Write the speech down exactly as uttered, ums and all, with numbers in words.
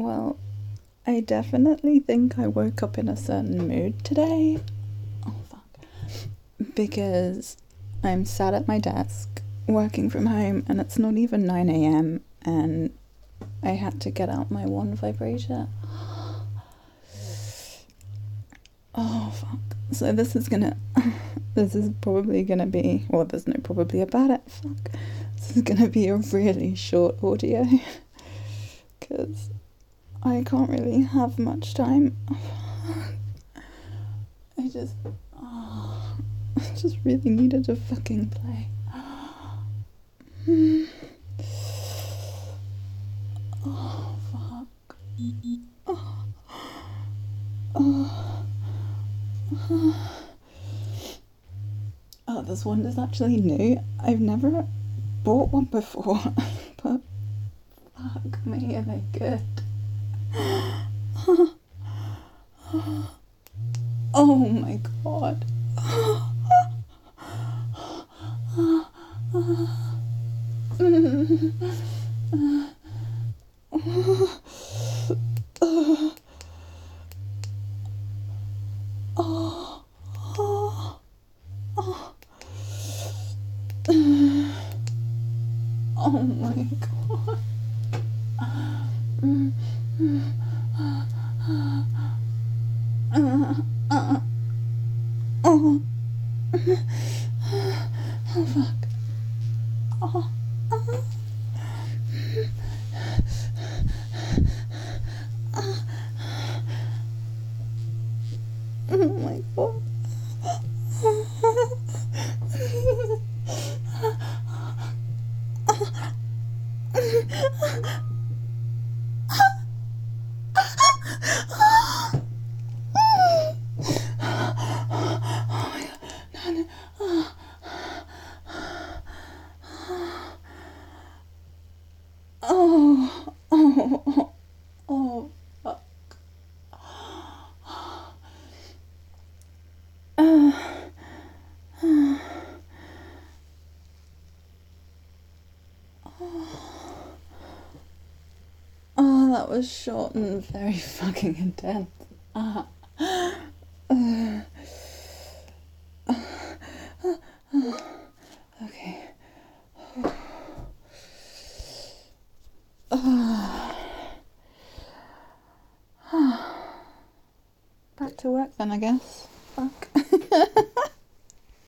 Well, I definitely think I woke up in a certain mood today. Oh, fuck. Because I'm sat at my desk, working from home, and it's not even nine a.m. and I had to get out my one vibrator. Oh, fuck. So this is gonna... this is probably gonna be... Well, there's no probably about it. Fuck. This is gonna be a really short audio. Because I can't really have much time. I just... Oh, I just really needed to fucking play. Oh, fuck. Oh. Oh. Oh, this one is actually new. I've never bought one before, but fuck me, are they good? Oh my god. Oh my god. Oh. Oh fuck. Oh. Oh my god. Oh, oh, oh, fuck. Uh, uh, oh, that was short and very fucking intense. Uh, uh, okay. Back to work then, I guess.